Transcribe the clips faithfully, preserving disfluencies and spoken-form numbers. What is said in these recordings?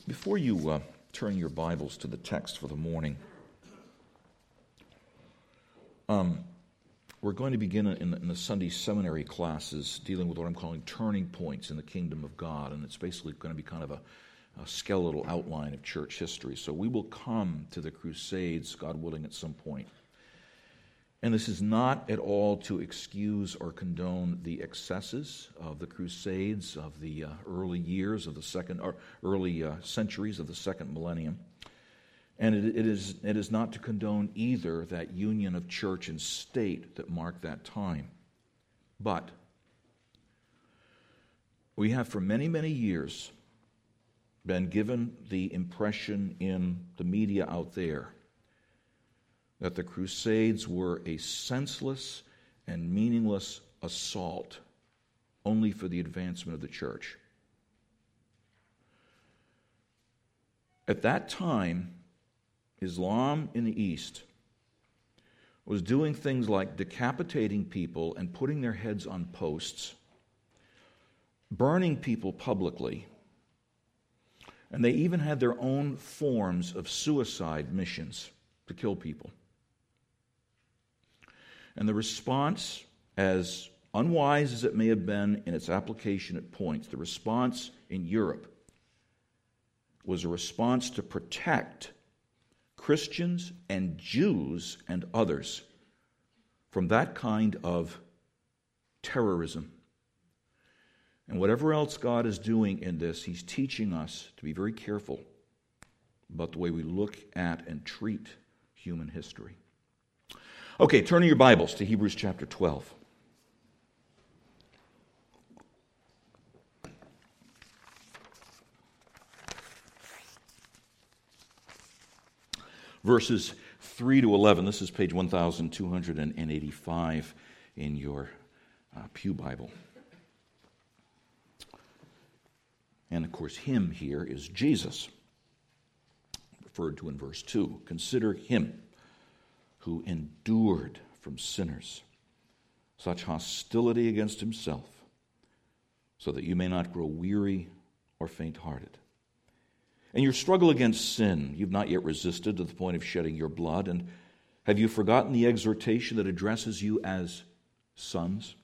Before you uh, turn your Bibles to the text for the morning, um, we're going to begin in the, in the Sunday seminary classes dealing with what I'm calling turning points in the kingdom of God, and it's basically going to be kind of a, a skeletal outline of church history. So we will come to the Crusades, God willing, at some point. And this is not at all to excuse or condone the excesses of the Crusades of the uh, early years of the second, or early uh, centuries of the second millennium. And it, it is it is not to condone either that union of church and state that marked that time. But we have for many, many years been given the impression in the media out there that the Crusades were a senseless and meaningless assault only for the advancement of the church. At that time, Islam in the East was doing things like decapitating people and putting their heads on posts, burning people publicly, and they even had their own forms of suicide missions to kill people. And the response, as unwise as it may have been in its application at points, the response in Europe was a response to protect Christians and Jews and others from that kind of terrorism. And whatever else God is doing in this, He's teaching us to be very careful about the way we look at and treat human history. Okay, turn in your Bibles to Hebrews chapter twelve. Verses three to eleven. This is page one thousand two hundred eighty-five in your uh, Pew Bible. And of course, Him here is Jesus, referred to in verse two. Consider Him who endured from sinners such hostility against Himself, so that you may not grow weary or faint-hearted. And your struggle against sin, you've not yet resisted to the point of shedding your blood. And have you forgotten the exhortation that addresses you as sons?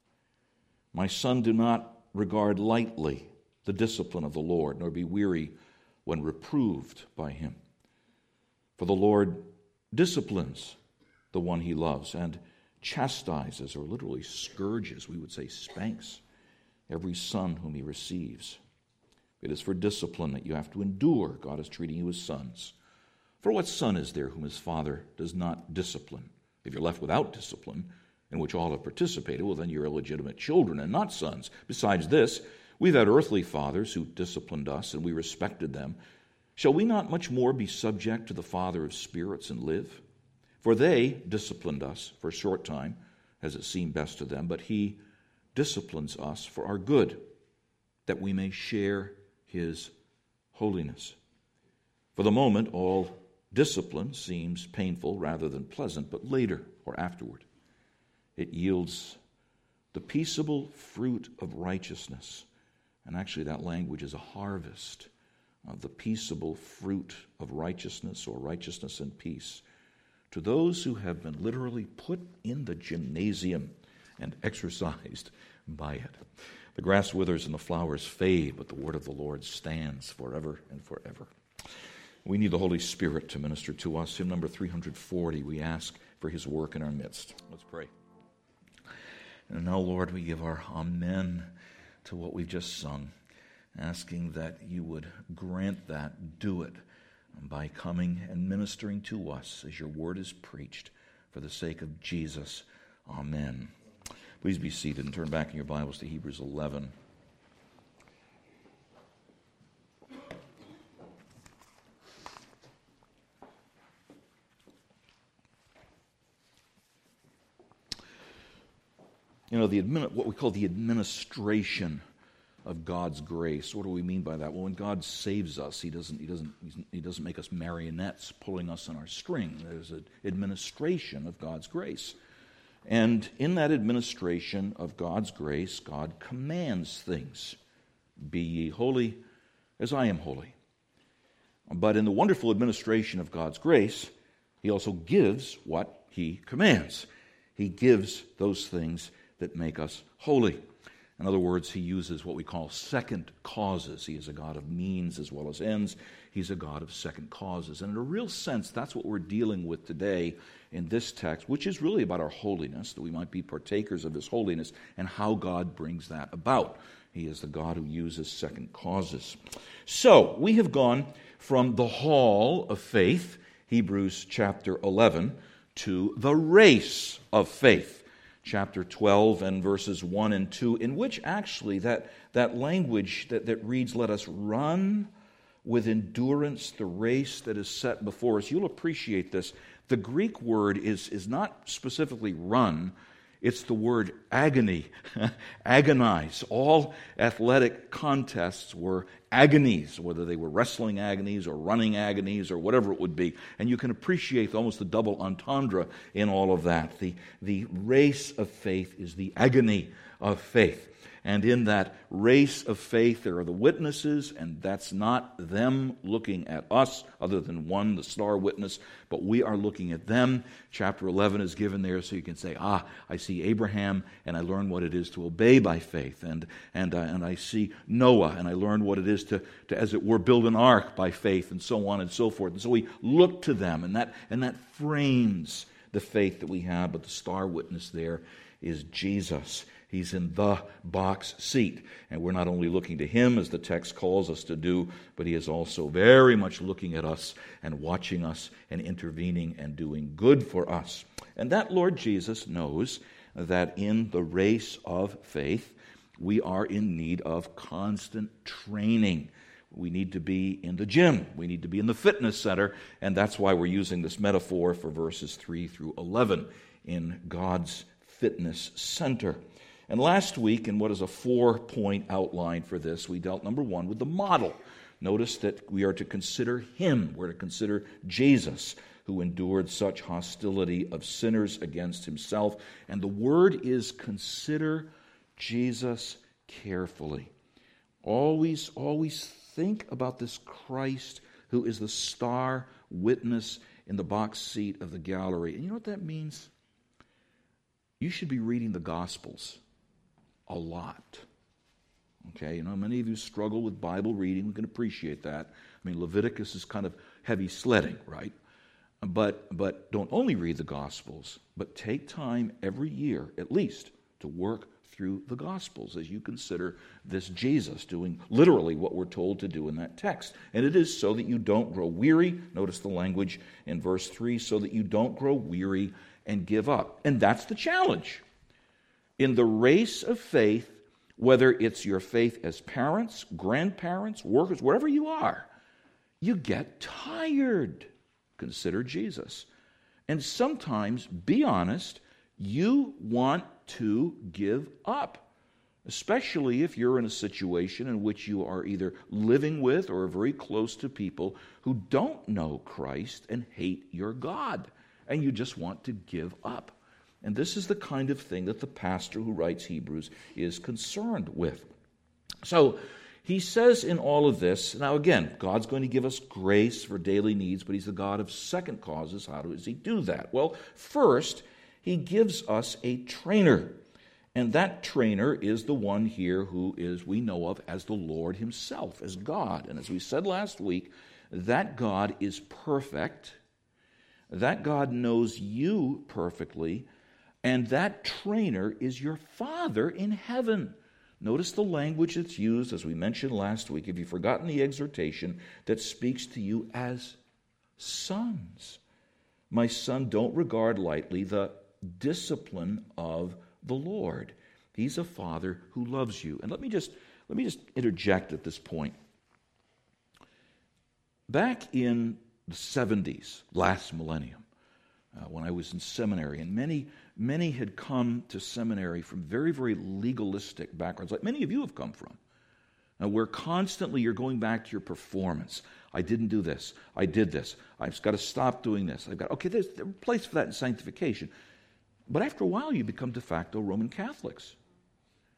My son, do not regard lightly the discipline of the Lord, nor be weary when reproved by Him. For the Lord disciplines the one He loves and chastises, or literally scourges, we would say spanks, every son whom He receives. It is for discipline that you have to endure. God is treating you as sons. For what son is there whom his father does not discipline? If you're left without discipline, in which all have participated, well, then you're illegitimate children and not sons. Besides this, we've had earthly fathers who disciplined us, and we respected them. Shall we not much more be subject to the Father of spirits and live? For they disciplined us for a short time, as it seemed best to them, but He disciplines us for our good, that we may share His holiness. For the moment, all discipline seems painful rather than pleasant, but later or afterward, it yields the peaceable fruit of righteousness. And actually, that language is a harvest of the peaceable fruit of righteousness, or righteousness and peace, to those who have been literally put in the gymnasium and exercised by it. The grass withers and the flowers fade, but the word of the Lord stands forever and forever. We need the Holy Spirit to minister to us. Hymn number three hundred forty, we ask for His work in our midst. Let's pray. And now, Lord, we give our amen to what we've just sung, asking that You would grant that, do it, by coming and ministering to us as Your word is preached for the sake of Jesus. Amen. Please be seated and turn back in your Bibles to Hebrews eleven. You know, the admin, what we call the administration of God's grace. What do we mean by that? Well, when God saves us, He doesn't He doesn't He doesn't make us marionettes pulling us on our string. There's an administration of God's grace. And in that administration of God's grace, God commands things. Be ye holy as I am holy. But in the wonderful administration of God's grace, he also gives what he commands. He gives those things that make us holy. In other words, he uses what we call second causes. He is a God of means as well as ends. He's a God of second causes. And in a real sense, that's what we're dealing with today in this text, which is really about our holiness, that we might be partakers of his holiness and how God brings that about. He is the God who uses second causes. So, we have gone from the hall of faith, Hebrews chapter eleven, to the race of faith, chapter twelve and verses one and two, in which actually that, that language that, that reads, let us run with endurance the race that is set before us. You'll appreciate this. The Greek word is, is not specifically run, it's the word agony, agonize. All athletic contests were agonies, whether they were wrestling agonies or running agonies or whatever it would be. And you can appreciate almost the double entendre in all of that. The, the race of faith is the agony of faith. And in that race of faith, there are the witnesses, and that's not them looking at us, other than one, the star witness, but we are looking at them. Chapter eleven is given there so you can say, ah, I see Abraham, and I learn what it is to obey by faith. And and, uh, and I see Noah, and I learn what it is to, to, as it were, build an ark by faith, and so on and so forth. And so we look to them, and that and that frames the faith that we have. But the star witness there is Jesus. He's in the box seat. And we're not only looking to him, as the text calls us to do, but he is also very much looking at us and watching us and intervening and doing good for us. And that Lord Jesus knows that in the race of faith, we are in need of constant training. We need to be in the gym. We need to be in the fitness center. And that's why we're using this metaphor for verses three through eleven in God's fitness center. And last week, in what is a four-point outline for this, we dealt, number one, with the model. Notice that we are to consider him. We're to consider Jesus, who endured such hostility of sinners against himself. And the word is consider Jesus carefully. Always, always think about this Christ who is the star witness in the box seat of the gallery. And you know what that means? You should be reading the Gospels a lot. Okay, you know, many of you struggle with Bible reading. We can appreciate that. I mean, Leviticus is kind of heavy sledding, right? But but don't only read the Gospels, but take time every year, at least, to work through the Gospels as you consider this Jesus doing literally what we're told to do in that text. And it is so that you don't grow weary. Notice the language in verse three, so that you don't grow weary and give up. And that's the challenge. In the race of faith, whether it's your faith as parents, grandparents, workers, wherever you are, you get tired. Consider Jesus. And sometimes, be honest, you want to give up, especially if you're in a situation in which you are either living with or very close to people who don't know Christ and hate your God, and you just want to give up. And this is the kind of thing that the pastor who writes Hebrews is concerned with. So he says in all of this, now again, God's going to give us grace for daily needs, but he's the God of second causes. How does he do that? Well, first, he gives us a trainer. And that trainer is the one here who is, we know of as the Lord himself, as God. And as we said last week, that God is perfect. That God knows you perfectly. And that trainer is your Father in heaven. Notice the language that's used, as we mentioned last week, if you've forgotten the exhortation, that speaks to you as sons. My son, don't regard lightly the discipline of the Lord. He's a Father who loves you. And let me just let me just interject at this point. Back in the seventies, last millennium, uh, when I was in seminary, and many Many had come to seminary from very, very legalistic backgrounds, like many of you have come from, uh, where constantly you're going back to your performance. I didn't do this. I did this. I've got to stop doing this. I've got, okay, there's a place for that in sanctification. But after a while, you become de facto Roman Catholics.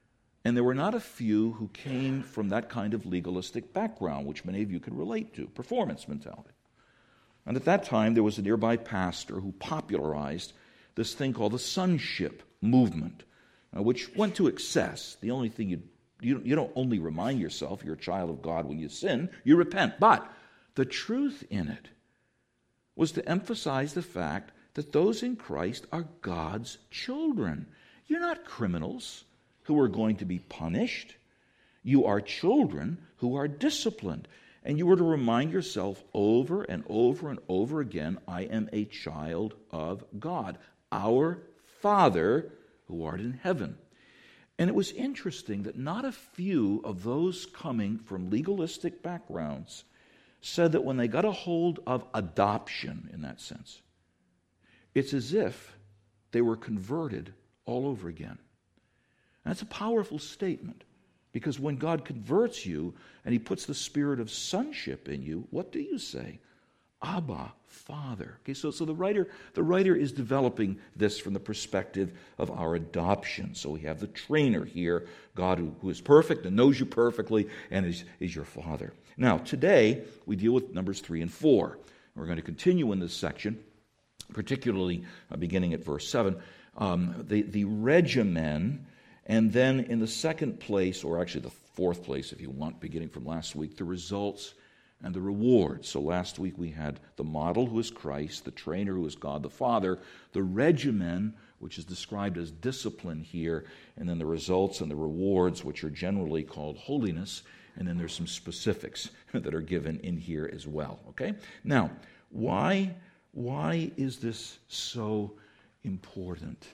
And there were not a few who came from that kind of legalistic background, which many of you can relate to, performance mentality. And at that time, there was a nearby pastor who popularized this thing called the sonship movement, uh, which went to excess. The only thing you, you you don't only remind yourself you're a child of God when you sin, you repent. But the truth in it was to emphasize the fact that those in Christ are God's children. You're not criminals who are going to be punished. You are children who are disciplined. And you were to remind yourself over and over and over again, I am a child of God, our Father who art in heaven. And it was interesting that not a few of those coming from legalistic backgrounds said that when they got a hold of adoption in that sense, it's as if they were converted all over again. And that's a powerful statement, because when God converts you and he puts the spirit of sonship in you, what do you say? Abba, Father. Okay, so, so the writer the writer is developing this from the perspective of our adoption. So we have the trainer here, God who, who is perfect and knows you perfectly and is, is your Father. Now, today we deal with numbers three and four. We're going to continue in this section, particularly uh, beginning at verse seven, um, the, the regimen, and then in the second place, or actually the fourth place if you want, beginning from last week, the results and the rewards. So last week we had the model, who is Christ, the trainer, who is God the Father, the regimen, which is described as discipline here, and then the results and the rewards, which are generally called holiness, and then there's some specifics that are given in here as well. Okay? Now, why, why is this so important?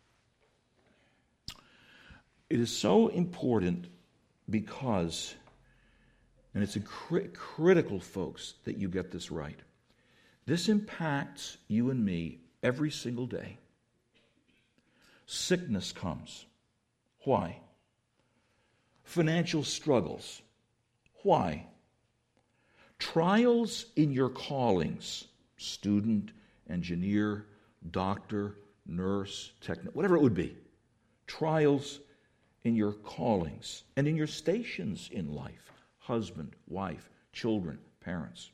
It is so important because, and it's a cri- critical, folks, that you get this right. This impacts you and me every single day. Sickness comes. Why? Financial struggles. Why? Trials in your callings, student, engineer, doctor, nurse, technician, whatever it would be. Trials in your callings and in your stations in life. Husband, wife, children, parents.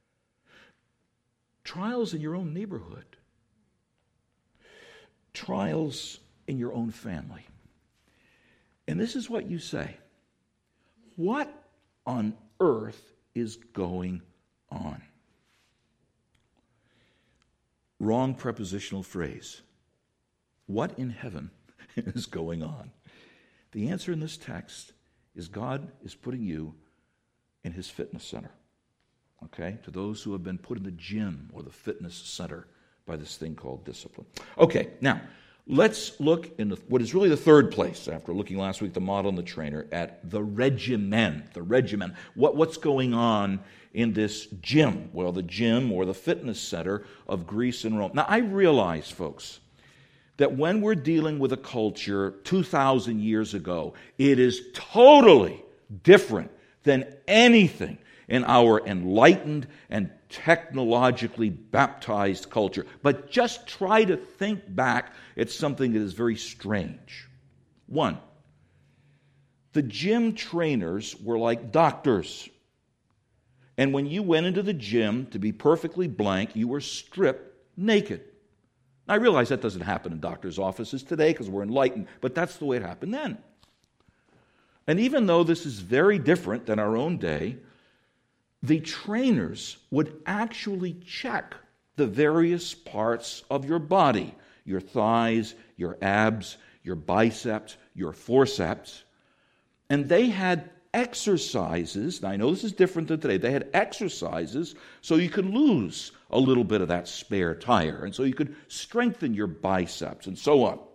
Trials in your own neighborhood. Trials in your own family. And this is what you say. What on earth is going on? Wrong prepositional phrase. What in heaven is going on? The answer in this text is God is putting you in his fitness center. Okay? To those who have been put in the gym or the fitness center by this thing called discipline. Okay, now, let's look in the, what is really the third place, after looking last week, the model and the trainer, at the regimen. The regimen. What, what's going on in this gym? Well, the gym or the fitness center of Greece and Rome. Now, I realize, folks, that when we're dealing with a culture two thousand years ago, it is totally different than anything in our enlightened and technologically baptized culture. But just try to think back at something that is very strange. One, the gym trainers were like doctors. And when you went into the gym, to be perfectly blank, you were stripped naked. I realize that doesn't happen in doctors' offices today because we're enlightened, but that's the way it happened then. And even though this is very different than our own day, the trainers would actually check the various parts of your body, your thighs, your abs, your biceps, your forceps, and they had exercises. Now, I know this is different than today. They had exercises so you could lose a little bit of that spare tire, and so you could strengthen your biceps, and so on.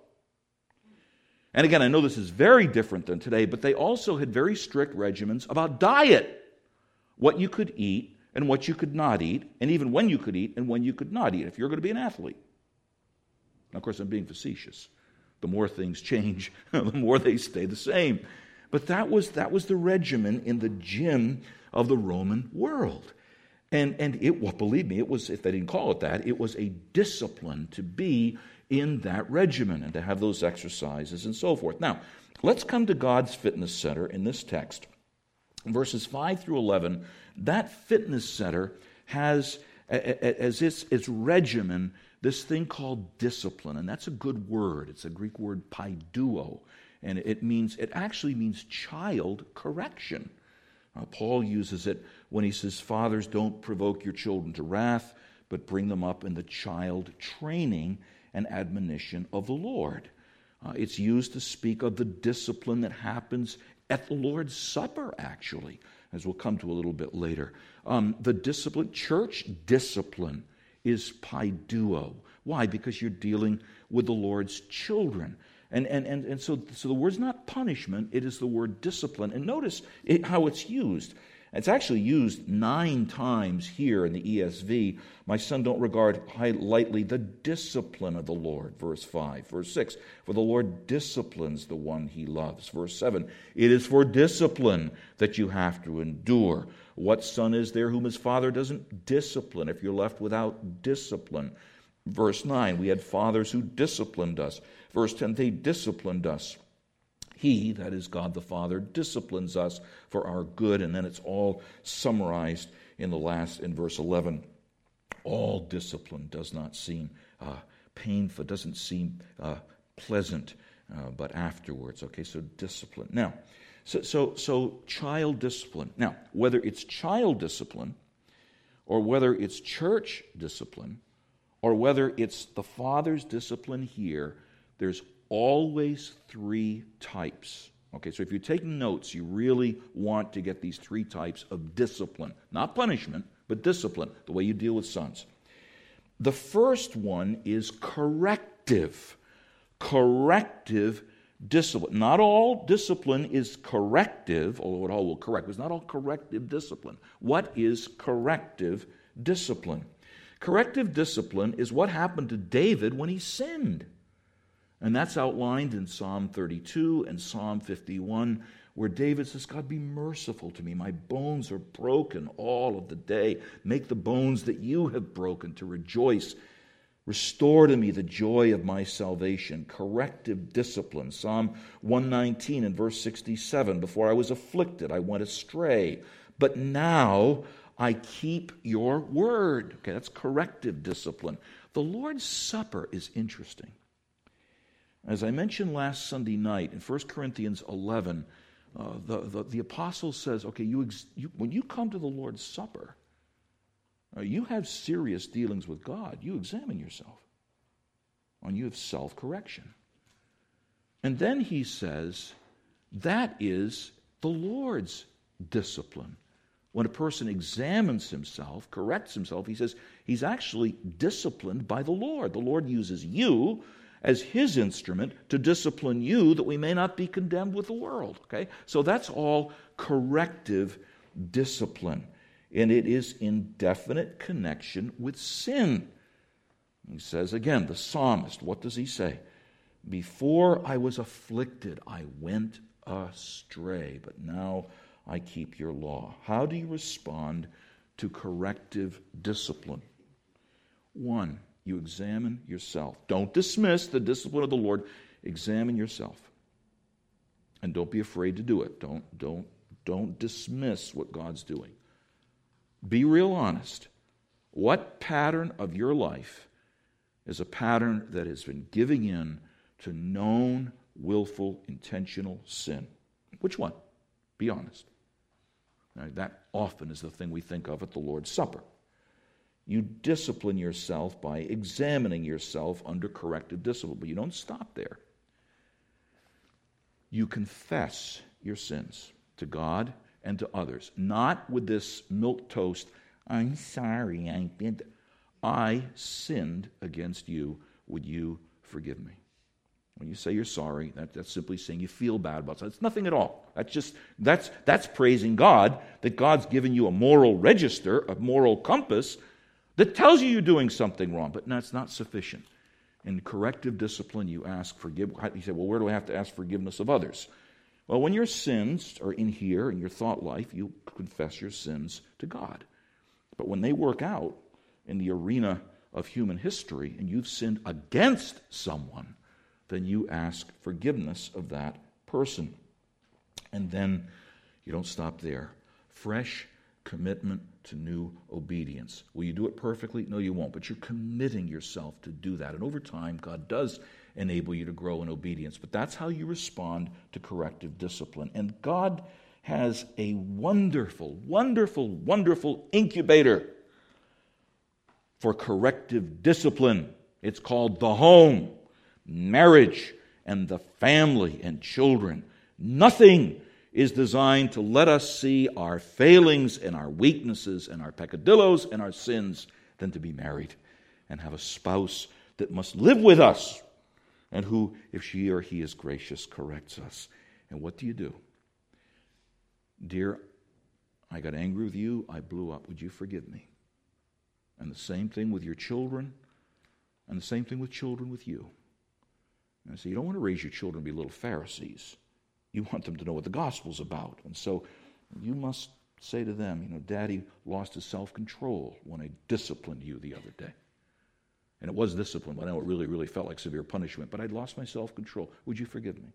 And again, I know this is very different than today, but they also had very strict regimens about diet, what you could eat and what you could not eat, and even when you could eat and when you could not eat, if you're going to be an athlete. Now, of course, I'm being facetious. The more things change, the more they stay the same. But that was that was the regimen in the gym of the Roman world. And and it, well, believe me, it was, if they didn't call it that, it was a discipline to be in that regimen and to have those exercises and so forth. Now, let's come to God's fitness center in this text. In verses five through eleven, that fitness center has as its, its regimen this thing called discipline, and that's a good word. It's a Greek word paiduo, and it means it actually means child correction. Uh, Paul uses it when he says, "Fathers, don't provoke your children to wrath, but bring them up in the child training and admonition of the Lord." Uh, it's used to speak of the discipline that happens at the Lord's Supper, actually, as we'll come to a little bit later. Um, the discipline, church discipline, is paiduo. Why? Because you're dealing with the Lord's children. And and and, and so, so the word's not punishment, it is the word discipline. And notice it, how it's used. It's actually used nine times here in the E S V. "My son, don't regard lightly the discipline of the Lord," verse five. Verse six, "For the Lord disciplines the one he loves." Verse seven, "It is for discipline that you have to endure. What son is there whom his father doesn't discipline if you're left without discipline?" Verse nine, "We had fathers who disciplined us." Verse ten, "They disciplined us. He," that is God the Father, "disciplines us for our good." And then it's all summarized in the last, in verse eleven. "All discipline does not seem uh, painful, doesn't seem uh, pleasant, uh, but afterwards." Okay, so discipline. Now, so, so, so child discipline. Now, whether it's child discipline, or whether it's church discipline, or whether it's the Father's discipline here, there's always three types. Okay, so if you're taking notes, you really want to get these three types of discipline. Not punishment, but discipline, the way you deal with sons. The first one is corrective. Corrective discipline. Not all discipline is corrective, although it all will correct. It's not all corrective discipline. What is corrective discipline? Corrective discipline is what happened to David when he sinned. And that's outlined in Psalm thirty-two and Psalm fifty-one, where David says, "God, be merciful to me. My bones are broken all of the day. Make the bones that you have broken to rejoice. Restore to me the joy of my salvation." Corrective discipline. Psalm one nineteen and verse sixty-seven, "Before I was afflicted, I went astray, but now I keep your word." Okay, that's corrective discipline. The Lord's Supper is interesting. As I mentioned last Sunday night, in First Corinthians eleven, uh, the, the, the apostle says, okay, you, ex- you when you come to the Lord's Supper, uh, you have serious dealings with God. You examine yourself. And you have self-correction. And then he says, that is the Lord's discipline. When a person examines himself, corrects himself, he says he's actually disciplined by the Lord. The Lord uses you as his instrument to discipline you that we may not be condemned with the world. Okay? So that's all corrective discipline. And it is in definite connection with sin. He says again, the psalmist, what does he say? "Before I was afflicted, I went astray, but now I keep your law." How do you respond to corrective discipline? One, you examine yourself. Don't dismiss the discipline of the Lord. Examine yourself. And don't be afraid to do it. Don't, don't, don't dismiss what God's doing. Be real honest. What pattern of your life is a pattern that has been giving in to known, willful, intentional sin? Which one? Be honest. Now, that often is the thing we think of at the Lord's Supper. You discipline yourself by examining yourself under corrective discipline, but you don't stop there. You confess your sins to God and to others, not with this milquetoast, "I'm sorry, I did, I sinned against you, would you forgive me?" When you say you're sorry, that, that's simply saying you feel bad about something. It's nothing at all. That's just that's that's praising God, that God's given you a moral register, a moral compass that tells you you're doing something wrong, but that's not sufficient. In corrective discipline, you ask forgiveness. You say, well, where do I have to ask forgiveness of others? Well, when your sins are in here, in your thought life, you confess your sins to God. But when they work out in the arena of human history and you've sinned against someone, then you ask forgiveness of that person. And then you don't stop there. Fresh commitment to new obedience. Will you do it perfectly? No, you won't. But you're committing yourself to do that. And over time, God does enable you to grow in obedience. But that's how you respond to corrective discipline. And God has a wonderful, wonderful, wonderful incubator for corrective discipline. It's called the home, marriage, and the family and children. Nothing is designed to let us see our failings and our weaknesses and our peccadillos and our sins than to be married and have a spouse that must live with us and who, if she or he is gracious, corrects us. And what do you do? Dear, I got angry with you, I blew up. Would you forgive me? And the same thing with your children, and the same thing with children with you. And so you don't want to raise your children to be little Pharisees. You want them to know what the gospel's about. And so you must say to them, you know, Daddy lost his self-control when I disciplined you the other day. And it was discipline, but I know it really, really felt like severe punishment. But I'd lost my self-control. Would you forgive me?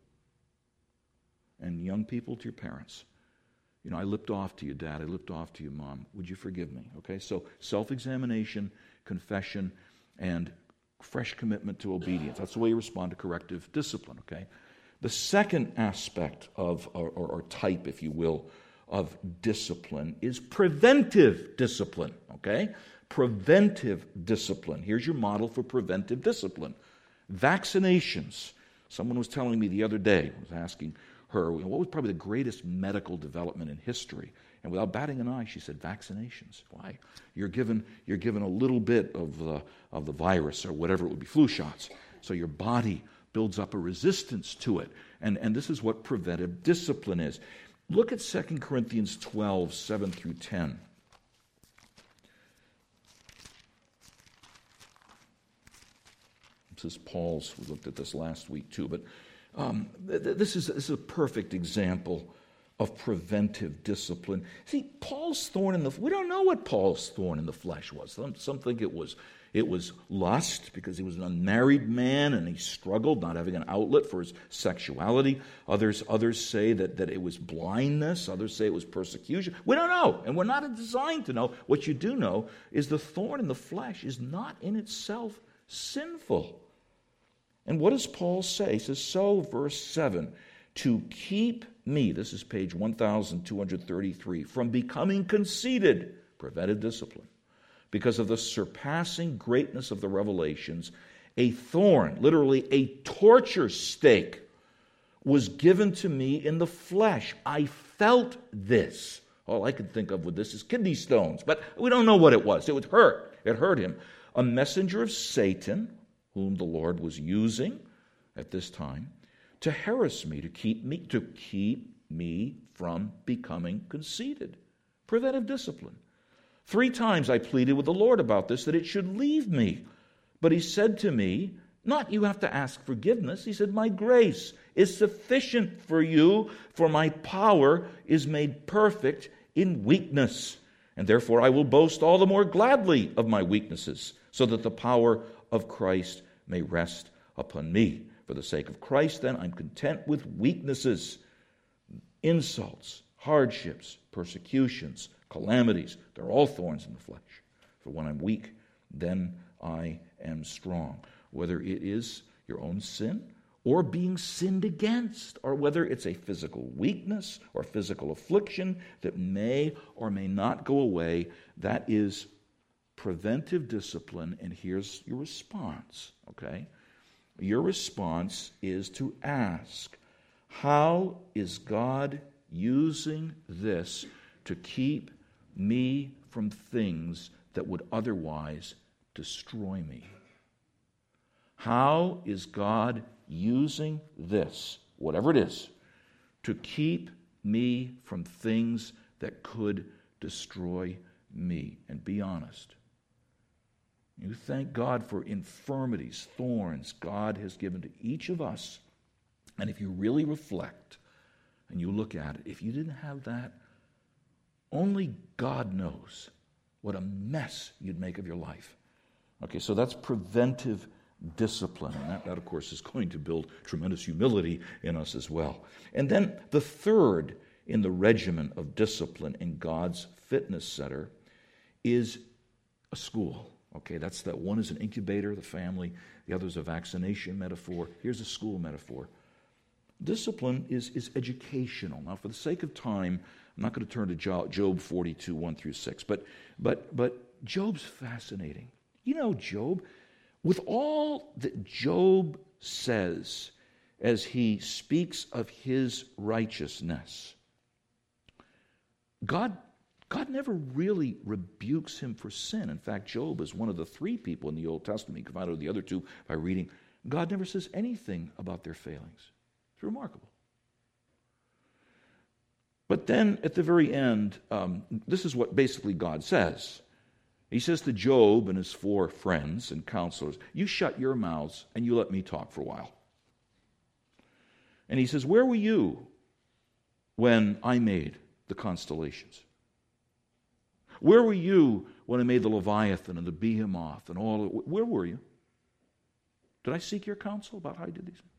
And young people, to your parents, you know, I lipped off to you, Dad. I lipped off to you, Mom. Would you forgive me? Okay, so self-examination, confession, and fresh commitment to obedience. That's the way you respond to corrective discipline, okay? The second aspect of, or, or, or type, if you will, of discipline is preventive discipline, okay? Preventive discipline. Here's your model for preventive discipline. Vaccinations. Someone was telling me the other day, I was asking her, what was probably the greatest medical development in history? And without batting an eye, she said, vaccinations. Why? You're given, you're given a little bit of the, of the virus or whatever it would be, flu shots. So your body builds up a resistance to it. And, and this is what preventive discipline is. Look at Second Corinthians twelve, seven through ten. This is Paul's. We looked at this last week too. But um, th- this, is, this is a perfect example of preventive discipline. See, Paul's thorn in the... We don't know what Paul's thorn in the flesh was. Some, some think it was... It was lust because he was an unmarried man and he struggled not having an outlet for his sexuality. Others others say that, that it was blindness. Others say it was persecution. We don't know, and we're not designed to know. What you do know is the thorn in the flesh is not in itself sinful. And what does Paul say? He says, so, verse seven, to keep me, this is page one thousand two hundred thirty-three, from becoming conceited, preventive discipline. Because of the surpassing greatness of the revelations, a thorn, literally a torture stake, was given to me in the flesh. I felt this. All I could think of with this is kidney stones, but we don't know what it was. It would hurt. It hurt him. A messenger of Satan, whom the Lord was using at this time, to harass me, to keep me, to keep me from becoming conceited. Preventive discipline. Three times I pleaded with the Lord about this, that it should leave me. But he said to me, not you have to ask forgiveness. He said, my grace is sufficient for you, for my power is made perfect in weakness. And therefore I will boast all the more gladly of my weaknesses, so that the power of Christ may rest upon me. For the sake of Christ, then, I'm content with weaknesses, insults, hardships, persecutions, calamities. They're all thorns in the flesh. For when I'm weak, then I am strong. Whether it is your own sin or being sinned against, or whether it's a physical weakness or physical affliction that may or may not go away, that is preventive discipline. And here's your response, okay? Your response is to ask, how is God using this to keep me from things that would otherwise destroy me? How is God using this, whatever it is, to keep me from things that could destroy me? And be honest. You thank God for infirmities, thorns God has given to each of us. And if you really reflect and you look at it, if you didn't have that, only God knows what a mess you'd make of your life. Okay, so that's preventive discipline. And that, that, of course, is going to build tremendous humility in us as well. And then the third in the regimen of discipline in God's fitness center is a school. Okay, that's that one is an incubator, the family. The other is a vaccination metaphor. Here's a school metaphor. Discipline is, is educational. Now, for the sake of time, I'm not going to turn to Job forty-two, one through six, but, but, but Job's fascinating. You know, Job, with all that Job says as he speaks of his righteousness, God God never really rebukes him for sin. In fact, Job is one of the three people in the Old Testament. You can find out the other two by reading. God never says anything about their failings. It's remarkable. But then at the very end, um, this is what basically God says. He says to Job and his four friends and counselors, you shut your mouths and you let me talk for a while. And he says, where were you when I made the constellations? Where were you when I made the Leviathan and the Behemoth and all of it? Where were you? Did I seek your counsel about how I did these things?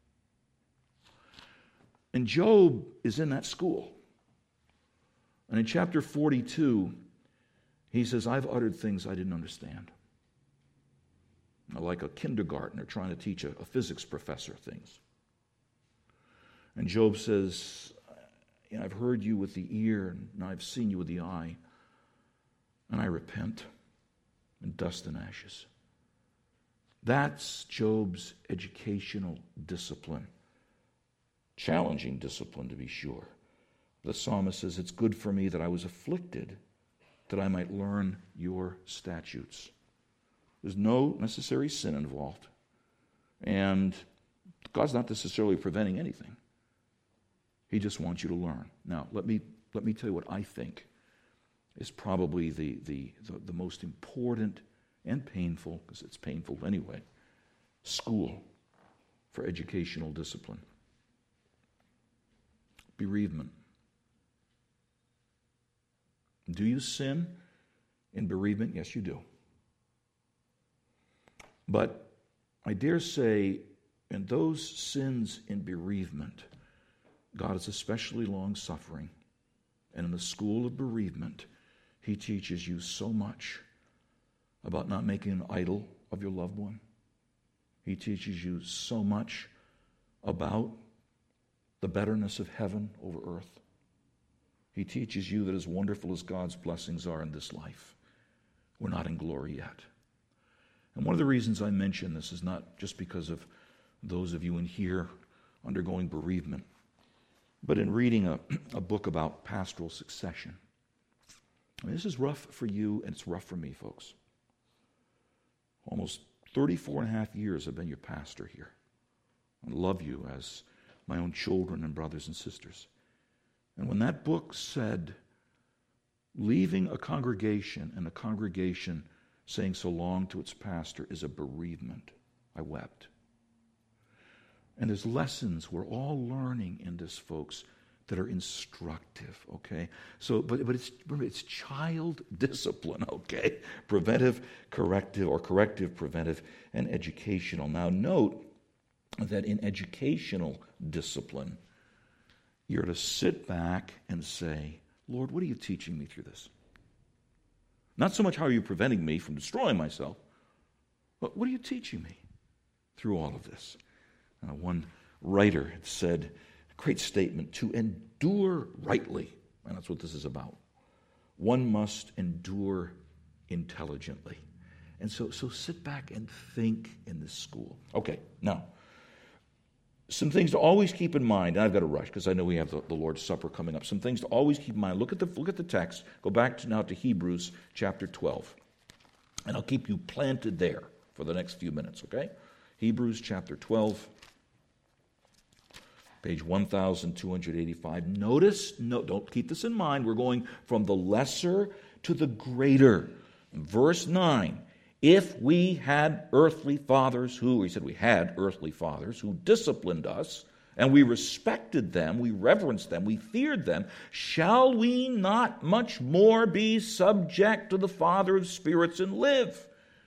And Job is in that school. And in chapter forty-two, he says, I've uttered things I didn't understand. Like a kindergartner trying to teach a, a physics professor things. And Job says, I've heard you with the ear, and I've seen you with the eye. And I repent in dust and ashes. That's Job's educational discipline. Challenging discipline, to be sure. The psalmist says, it's good for me that I was afflicted, that I might learn your statutes. There's no necessary sin involved. And God's not necessarily preventing anything. He just wants you to learn. Now, let me let me tell you what I think is probably the, the, the, the most important and painful, because it's painful anyway, school for educational discipline. Bereavement. Do you sin in bereavement? Yes, you do. But I dare say, in those sins in bereavement, God is especially long-suffering. And in the school of bereavement, He teaches you so much about not making an idol of your loved one. He teaches you so much about the betterness of heaven over earth. He teaches you that as wonderful as God's blessings are in this life, we're not in glory yet. And one of the reasons I mention this is not just because of those of you in here undergoing bereavement, but in reading a, a book about pastoral succession. I mean, this is rough for you, and it's rough for me, folks. Almost thirty-four and a half years I've been your pastor here. I love you as my own children and brothers and sisters. And when that book said, leaving a congregation and a congregation saying so long to its pastor is a bereavement, I wept. And there's lessons we're all learning in this, folks, that are instructive, okay? So, but but it's remember, it's child discipline, okay? Preventive, corrective, or corrective, preventive, and educational. Now note that in educational discipline, you're to sit back and say, Lord, what are you teaching me through this? Not so much how are you preventing me from destroying myself, but what are you teaching me through all of this? Uh, one writer said, a great statement, to endure rightly, and that's what this is about, one must endure intelligently. And so, so sit back and think in this school. Okay, now, some things to always keep in mind, and I've got to rush because I know we have the, the Lord's Supper coming up. Some things to always keep in mind. Look at the look at the text. Go back to now to Hebrews chapter twelve. And I'll keep you planted there for the next few minutes, okay? Hebrews chapter twelve, page one thousand two hundred eighty-five. Notice, no, don't keep this in mind. We're going from the lesser to the greater. Verse nine. If we had earthly fathers who, he said we had earthly fathers who disciplined us, and we respected them, we reverenced them, we feared them, shall we not much more be subject to the Father of spirits and live?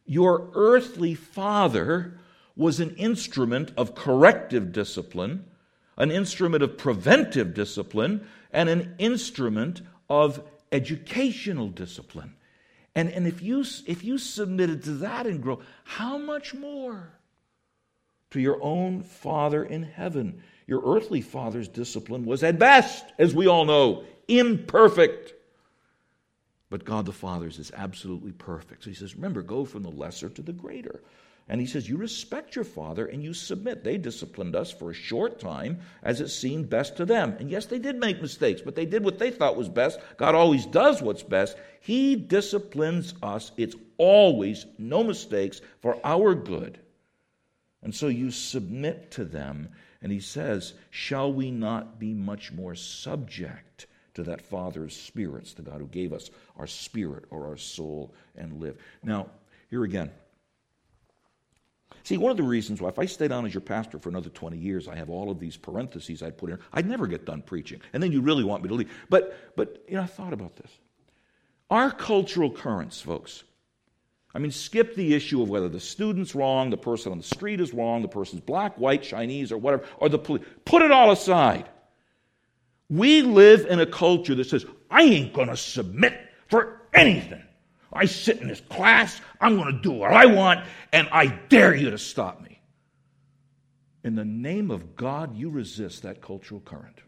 Your earthly father was an instrument of corrective discipline, an instrument of preventive discipline, and an instrument of educational discipline. And, and if you if you submitted to that and grow, how much more to your own Father in heaven? Your earthly father's discipline was at best, as we all know, imperfect. But God the Father's is absolutely perfect. So he says, remember, go from the lesser to the greater. And he says, you respect your father and you submit. They disciplined us for a short time as it seemed best to them. And yes, they did make mistakes, but they did what they thought was best. God always does what's best. He disciplines us. It's always, no mistakes, for our good. And so you submit to them. And he says, shall we not be much more subject to that Father's spirits, the God who gave us our spirit or our soul and live? Now, here again. See, one of the reasons why if I stayed on as your pastor for another twenty years, I have all of these parentheses I'd put in, I'd never get done preaching. And then you really want me to leave. But, but you know, I thought about this. Our cultural currents, folks, I mean, skip the issue of whether the student's wrong, the person on the street is wrong, the person's black, white, Chinese, or whatever, or the police. Put it all aside. We live in a culture that says, I ain't going to submit for anything. I sit in this class, I'm going to do what I want, and I dare you to stop me. In the name of God, you resist that cultural current.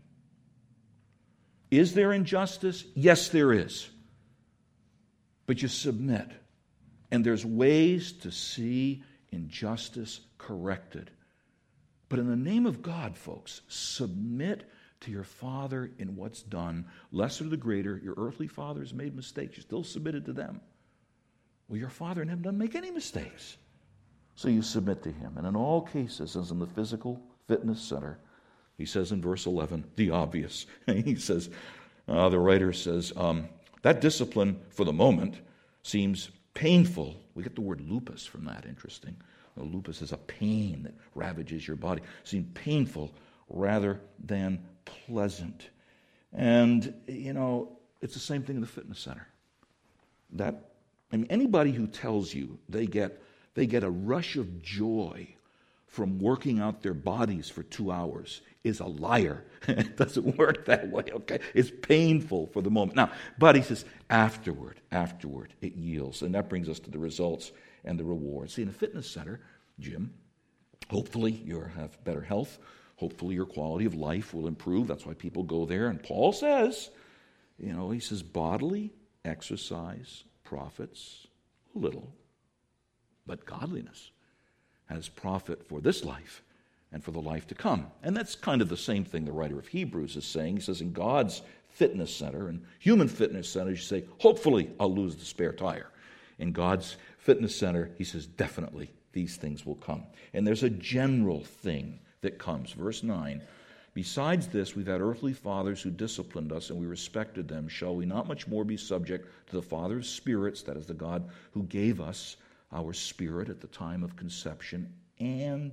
Is there injustice? Yes, there is. But you submit. And there's ways to see injustice corrected. But in the name of God, folks, submit to your Father in what's done. Lesser to the greater, your earthly fathers made mistakes. You still submitted to them. Well, your Father in heaven doesn't make any mistakes. So you submit to him. And in all cases, as in the physical fitness center, he says in verse eleven, the obvious. He says, uh, the writer says, um, that discipline for the moment seems painful. We get the word lupus from that, interesting. Well, lupus is a pain that ravages your body. Seems painful rather than pleasant. And, you know, it's the same thing in the fitness center. That, I mean, anybody who tells you they get they get a rush of joy from working out their bodies for two hours is a liar. It doesn't work that way, okay? It's painful for the moment. Now, but he says, afterward, afterward, it yields. And that brings us to the results and the rewards. See, in a fitness center, Jim, hopefully you'll have better health. Hopefully your quality of life will improve. That's why people go there. And Paul says, you know, he says, bodily exercise profits little, but godliness has profit for this life and for the life to come. And that's kind of the same thing the writer of Hebrews is saying. He says in God's fitness center and human fitness centers, you say, hopefully I'll lose the spare tire. In God's fitness center, he says, definitely these things will come. And there's a general thing that comes. Verse nine, besides this, we've had earthly fathers who disciplined us, and we respected them. Shall we not much more be subject to the Father's spirits, that is the God who gave us our spirit at the time of conception, and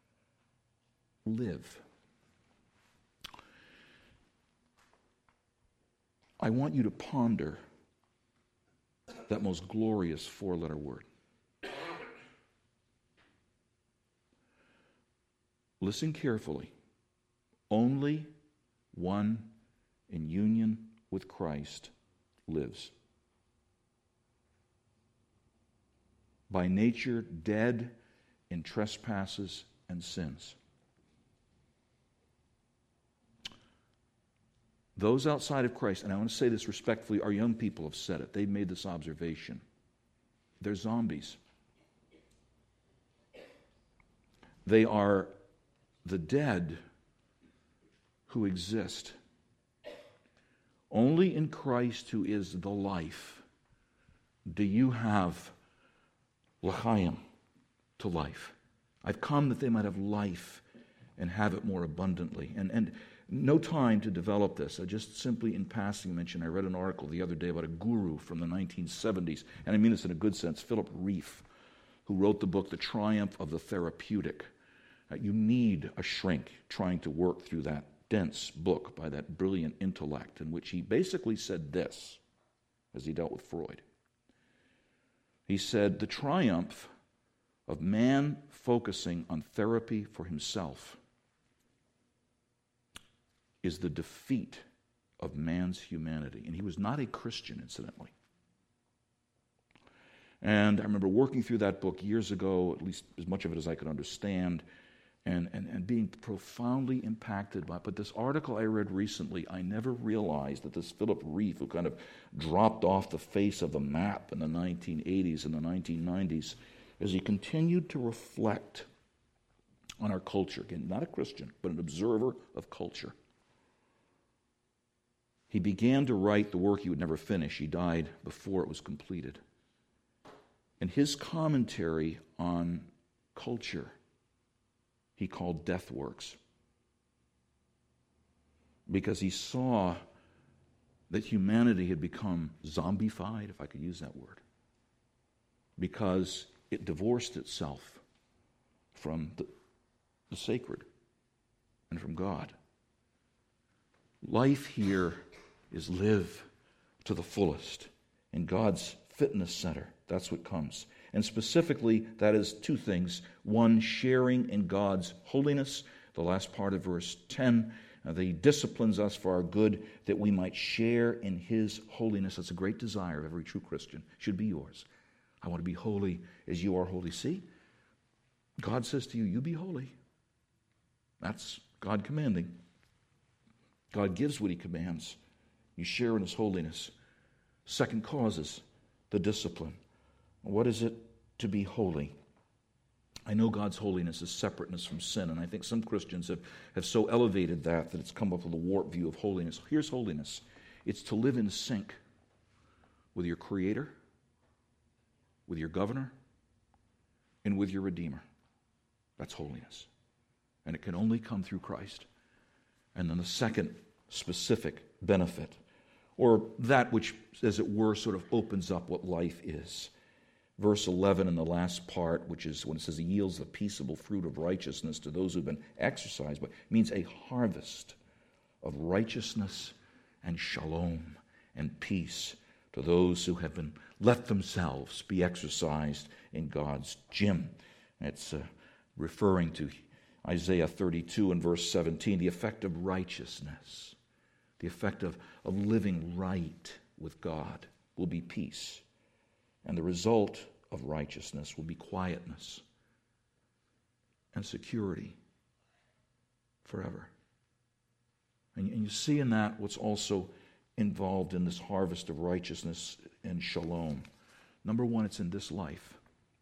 live? I want you to ponder that most glorious four-letter word. Listen carefully. Only one in union with Christ lives. By nature, dead in trespasses and sins. Those outside of Christ, and I want to say this respectfully, our young people have said it. They've made this observation. They're zombies. They are the dead who exist. Only in Christ, who is the life, do you have l'chaim, to life. I've come that they might have life and have it more abundantly. And and no time to develop this. I just simply in passing mention, I read an article the other day about a guru from the nineteen seventies, and I mean this in a good sense, Philip Reef, who wrote the book The Triumph of the Therapeutic. Uh, you need a shrink trying to work through that dense book by that brilliant intellect, in which he basically said this, as he dealt with Freud. He said, the triumph of man focusing on therapy for himself is the defeat of man's humanity. And he was not a Christian, incidentally. And I remember working through that book years ago, at least as much of it as I could understand, and, and, and being profoundly impacted by it. But this article I read recently, I never realized that this Philip Rieff, who kind of dropped off the face of the map in the nineteen eighties and the nineteen nineties, as he continued to reflect on our culture, again, not a Christian, but an observer of culture, he began to write the work he would never finish. He died before it was completed. And his commentary on culture, he called Death Works. Because he saw that humanity had become zombified, if I could use that word. Because it divorced itself from the, the sacred and from God. Life here is live to the fullest in God's fitness center. That's what comes. And specifically, that is two things. One, sharing in God's holiness. The last part of verse ten, uh, that he disciplines us for our good, that we might share in his holiness. That's a great desire of every true Christian. Should be yours. I want to be holy as you are holy. See? God says to you, you be holy. That's God commanding. God gives what he commands. You share in his holiness. Second cause is the discipline. What is it to be holy? I know God's holiness is separateness from sin, and I think some Christians have, have so elevated that that it's come up with a warped view of holiness. Here's holiness. It's to live in sync with your Creator, with your Governor, and with your Redeemer. That's holiness. And it can only come through Christ. And then the second specific benefit, or that which, as it were, sort of opens up what life is. Verse eleven in the last part, which is when it says he yields the peaceable fruit of righteousness to those who've been exercised, but means a harvest of righteousness and shalom and peace to those who have been let themselves be exercised in God's gym. It's uh, referring to Isaiah thirty-two and verse seventeen, the effect of righteousness, the effect of, of living right with God will be peace. And the result of righteousness will be quietness and security forever. And, and you see in that what's also involved in this harvest of righteousness and shalom. Number one, it's in this life.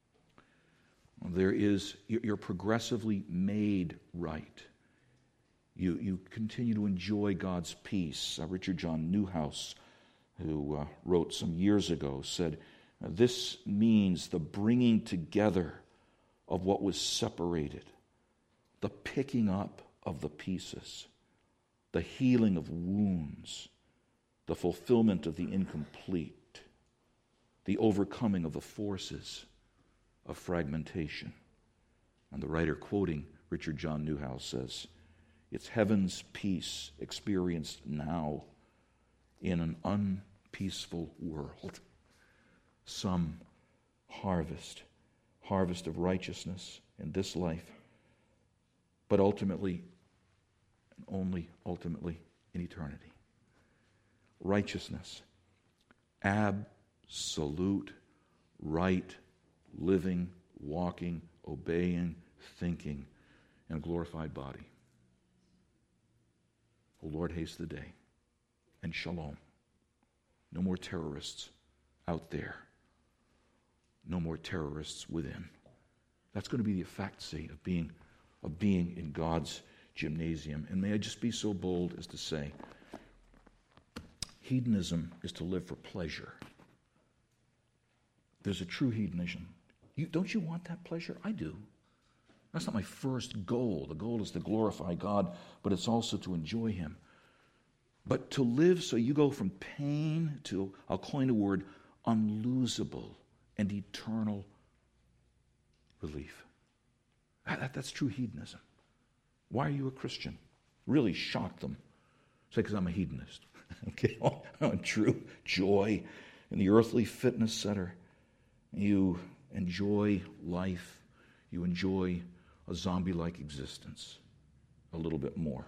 There is, you're progressively made right. You, you continue to enjoy God's peace. Uh, Richard John Newhouse, who uh, wrote some years ago, said, this means the bringing together of what was separated, the picking up of the pieces, the healing of wounds, the fulfillment of the incomplete, the overcoming of the forces of fragmentation. And the writer quoting Richard John Newhouse says, it's heaven's peace experienced now in an unpeaceful world. Some harvest, harvest of righteousness in this life, but ultimately, and only ultimately, in eternity. Righteousness, absolute, right, living, walking, obeying, thinking, in a glorified body. O Lord, haste the day, and shalom. No more terrorists out there. No more terrorists within. That's going to be the effect, see, of being, of being in God's gymnasium. And may I just be so bold as to say, hedonism is to live for pleasure. There's a true hedonism. You, don't you want that pleasure? I do. That's not my first goal. The goal is to glorify God, but it's also to enjoy Him. But to live so you go from pain to, I'll coin a word, unlosable and eternal relief. That, that's true hedonism. Why are you a Christian? Really shock them. Say, because I'm a hedonist. Okay, oh, true joy in the earthly fitness center You enjoy life. You enjoy a zombie-like existence a little bit more.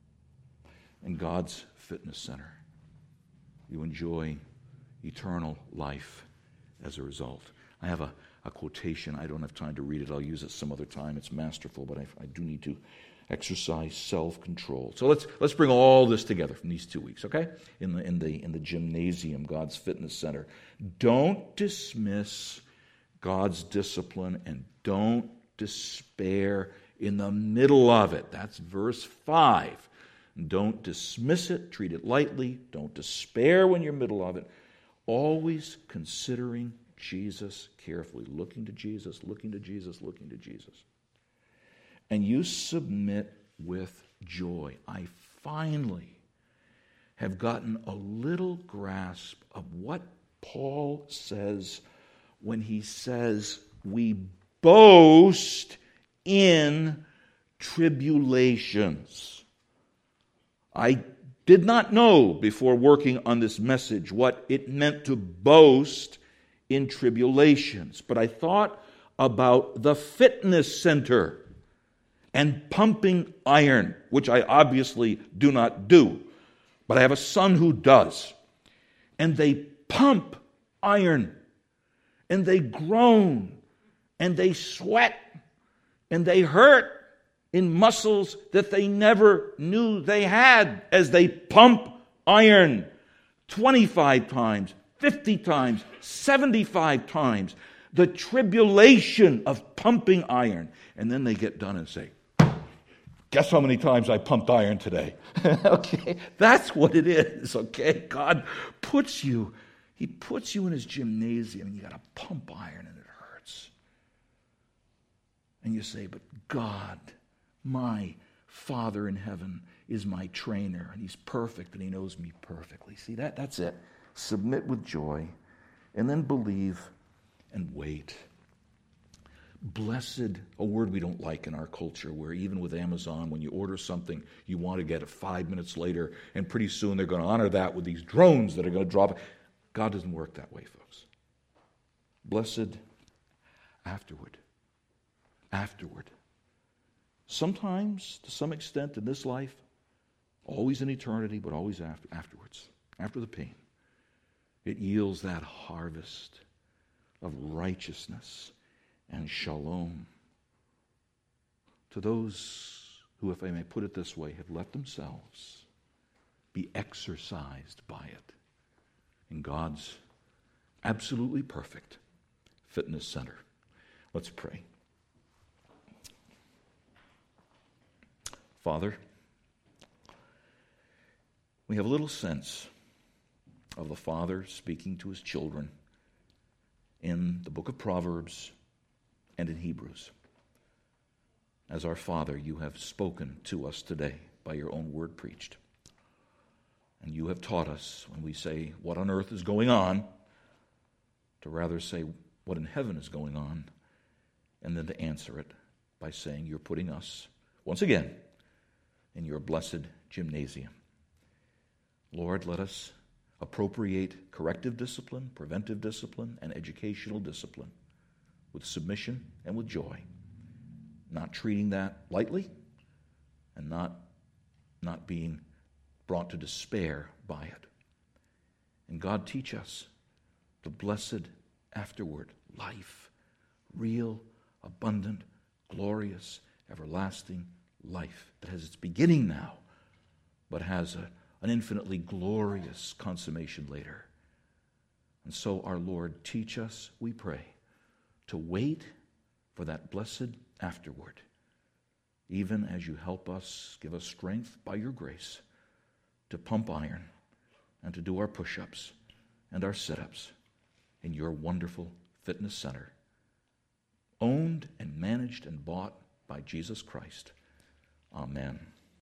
In God's fitness center, you enjoy eternal life as a result. I have a, a quotation. I don't have time to read it. I'll use it some other time. It's masterful, but I, I do need to exercise self-control. So let's let's bring all this together from these two weeks, okay? In the in the in the gymnasium, God's fitness center. Don't dismiss God's discipline, and don't despair in the middle of it. That's verse five. Don't dismiss it, treat it lightly. Don't despair when you're in the middle of it. Always considering Jesus carefully, looking to Jesus, looking to Jesus, looking to Jesus. And you submit with joy. I finally have gotten a little grasp of what Paul says when he says we boast in tribulations. I did not know before working on this message what it meant to boast in tribulations, but I thought about the fitness center and pumping iron, which I obviously do not do, but I have a son who does. And they pump iron, and they groan, and they sweat, and they hurt in muscles that they never knew they had as they pump iron twenty-five times, fifty times, seventy-five times. The tribulation of pumping iron. And then they get done and say, guess how many times I pumped iron today? Okay, that's what it is, okay? God puts you, He puts you in His gymnasium and you got to pump iron and it hurts. And you say, but God, my Father in heaven, is my trainer, and He's perfect, and He knows me perfectly. See, that that's it. Submit with joy, and then believe and wait. Blessed, a word we don't like in our culture, where even with Amazon, when you order something, you want to get it five minutes later, and pretty soon they're going to honor that with these drones that are going to drop it. God doesn't work that way, folks. Blessed afterward. Afterward. Sometimes, to some extent in this life, always in eternity, but always after, afterwards, after the pain, it yields that harvest of righteousness and shalom to those who, if I may put it this way, have let themselves be exercised by it in God's absolutely perfect fitness center. Let's pray. Father, we have a little sense of the Father speaking to His children in the book of Proverbs and in Hebrews. As our Father, you have spoken to us today by your own word preached. And you have taught us, when we say, what on earth is going on, to rather say, what in heaven is going on, and then to answer it by saying, you're putting us, once again, in your blessed gymnasium. Lord, let us appropriate corrective discipline, preventive discipline, and educational discipline with submission and with joy, not treating that lightly and not, not being brought to despair by it. And God, teach us the blessed afterward life, real, abundant, glorious, everlasting life that has its beginning now, but has a, an infinitely glorious consummation later. And so, our Lord, teach us, we pray, to wait for that blessed afterward, even as you help us, give us strength by your grace to pump iron and to do our push-ups and our sit-ups in your wonderful fitness center, owned and managed and bought by Jesus Christ. Amen.